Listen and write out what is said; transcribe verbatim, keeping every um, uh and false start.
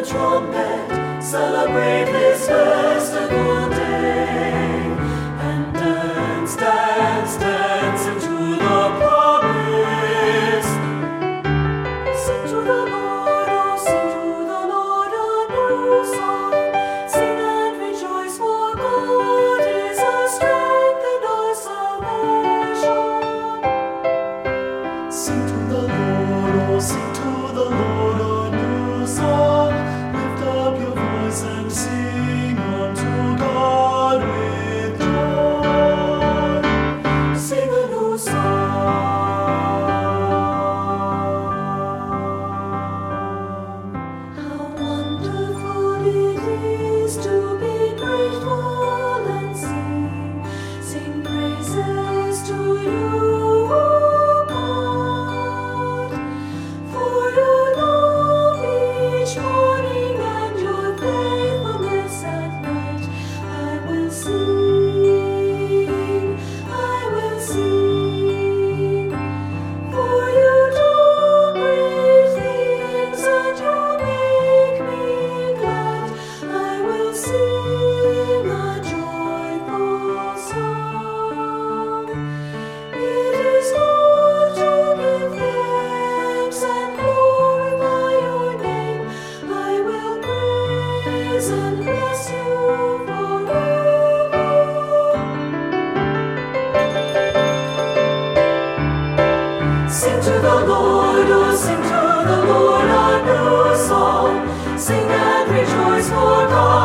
trumpet, celebrate this festival day, and dance, dance, dance into the promise. Sing to the Lord, oh, sing to the Lord a new song. Sing and rejoice, for God is our strength and our salvation. Sing to the Lord, oh, sing to the Lord a new song. Lift up your voice and sing unto God with joy. Sing a new song. How wonderful it is to be grateful and sing, sing praises to you, O God. For your love each morning and your faithfulness at night, I will sing, I will sing. For you do great things and you make me glad. I will sing a joyful song. It is good to give thanks and glorify your name. I will praise and bless you forever. Sing to the Lord, oh, sing to the Lord a new song. Sing and rejoice, for God